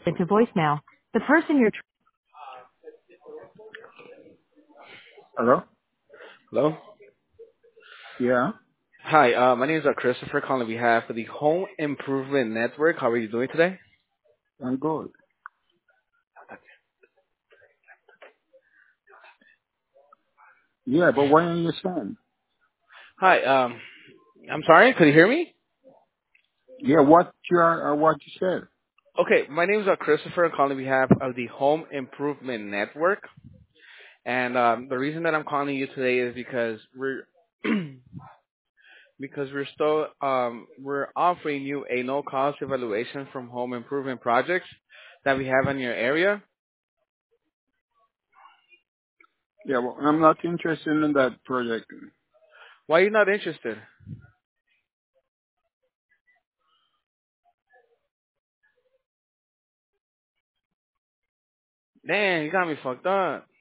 To voicemail. The person you're Hello? Hello. Yeah, Hi, my name is Christopher calling on behalf of the Home Improvement Network. How are you doing today? I'm good. Yeah, but why are you saying? Hi, I'm sorry, could you hear me? Yeah, what you said? Okay, my name is Christopher calling on behalf of the Home Improvement Network. And the reason that I'm calling you today is because we're because we're offering you a no cost evaluation from home improvement projects that we have in your area. Yeah, well, I'm not interested in that project. Why are you not interested? Damn, you got me fucked up.